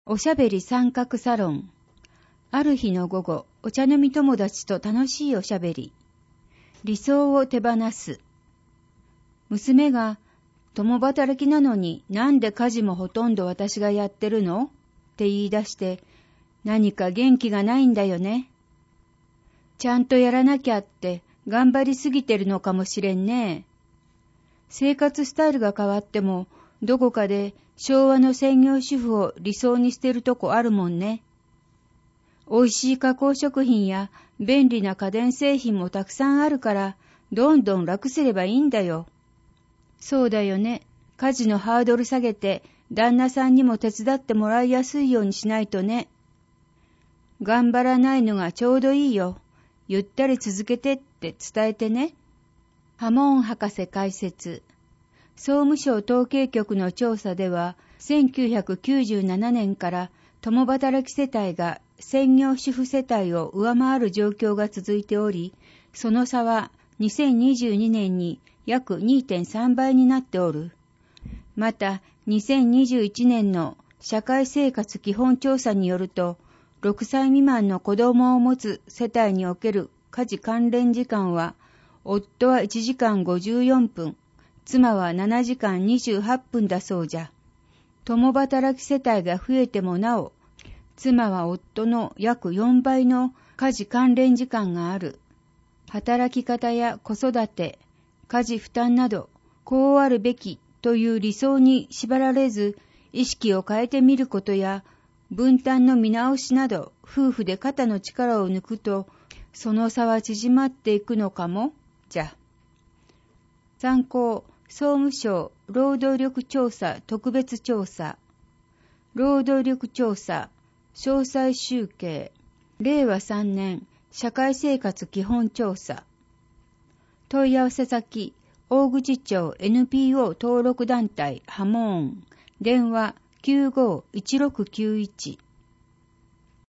おしゃべり三角サロン。ある日の午後、お茶飲み友達と楽しいおしゃべり。理想を手放す。娘が、共働きなのになんで家事もほとんど私がやってるのって言い出して、何か元気がないんだよね。ちゃんとやらなきゃって頑張りすぎてるのかもしれんね。生活スタイルが変わっても、どこかで昭和の専業主婦を理想にしてるとこあるもんね。美味しい加工食品や便利な家電製品もたくさんあるから、どんどん楽すればいいんだよ。そうだよね。家事のハードル下げて、旦那さんにも手伝ってもらいやすいようにしないとね。頑張らないのがちょうどいいよ。ゆったり続けてって伝えてね。ハモン博士解説。総務省統計局の調査では、1997年から共働き世帯が専業主婦世帯を上回る状況が続いており、その差は2022年に約 2.3 倍になっておる。また、2021年の社会生活基本調査によると、6歳未満の子供を持つ世帯における家事関連時間は、夫は1時間54分、妻は7時間28分だそうじゃ。共働き世帯が増えてもなお、妻は夫の約4倍の家事関連時間がある。働き方や子育て、家事負担など、こうあるべきという理想に縛られず、意識を変えてみることや、分担の見直しなど、夫婦で肩の力を抜くと、その差は縮まっていくのかも、じゃ。参考、総務省労働力調査特別調査。労働力調査、詳細集計。令和3年、社会生活基本調査。問い合わせ先、大口町 NPO 登録団体ハモーン。電話951691。